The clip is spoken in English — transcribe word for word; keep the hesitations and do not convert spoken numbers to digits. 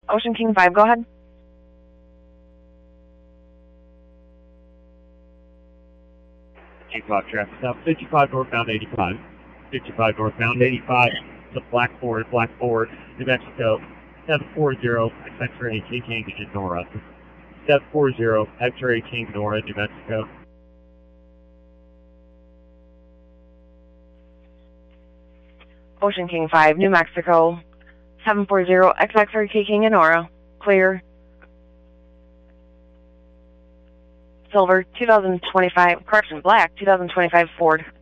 Ocean King five, go ahead. G-five traffic stop, fifty-five northbound eighty-five. fifty-five northbound eighty-five to Black Forest, Black Forest, New Mexico. seven four zero, X-ray King in Nora. seven four zero, X-ray King, Nora, New Mexico. Ocean King five, New Mexico. seven four zero, X X-ray King in Nora. Clear. Silver, two thousand twenty-five, correction, black, two thousand twenty-five Ford.